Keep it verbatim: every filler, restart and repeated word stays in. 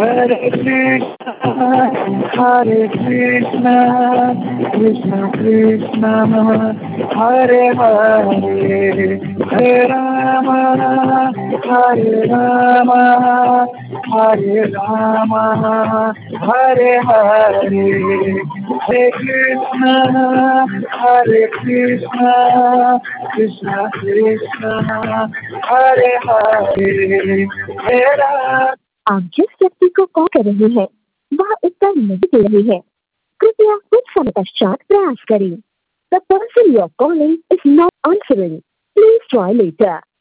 Hare Krishna, Hare Krishna, Krishna Krishna, Hare Hare, Hare Rama, Hare Rama, Hare Rama, Hare Hare, Hare Krishna, Hare Krishna, Krishna Krishna, Hare Hare, Hare Rama. आप जिस व्यक्ति को call कर रहे हैं वह उत्तर नहीं दे रही है, कृपया कुछ समय पश्चात प्रयास करें। The person you are calling is not answering. Please try later.